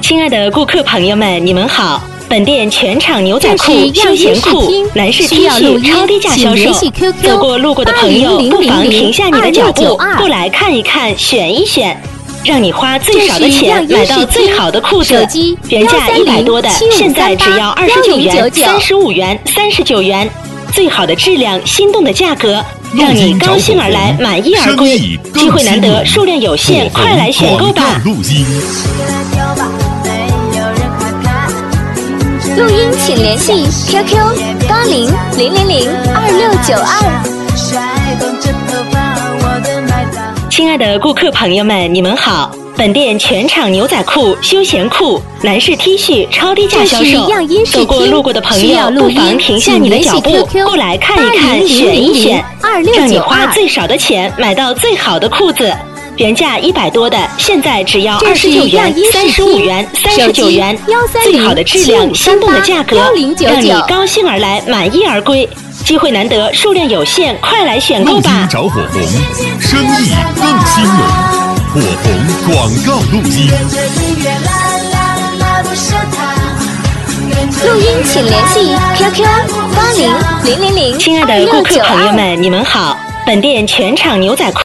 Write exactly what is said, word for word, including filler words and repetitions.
亲爱的顾客朋友们，你们好。本店全场牛仔裤、休闲裤、男士 T 恤超低价销售。走过路过的朋友，不妨停下你的脚步，过来看一看，选一选，让你花最少的钱买到最好的裤子。原价一百多的，现在只要二十九元、三十五元、三十九元，最好的质量，心动的价格。让你高兴而来，满意而归。机会难得，数量有限，快来选购吧！ 录音请联系 Q Q 八零零零零二六九二。 亲爱的顾客朋友们，你们好。本店全场牛仔裤、休闲裤、男士 T 恤超低价销售。走过路过的朋友，不妨停下你的脚步，过来看一看，选一选，让你花最少的钱买到最好的裤子。原价一百多的，现在只要二十九元、三十五元、三十九元，最好的质量，心动的价格，让你高兴而来，满意而归。机会难得，数量有限，快来选购吧！ 录音找火红，生意更兴隆。火红广告录音。 录音请联系 Q Q 八零零零零。 亲爱的顾客朋友们，你们好。本店全场牛仔裤。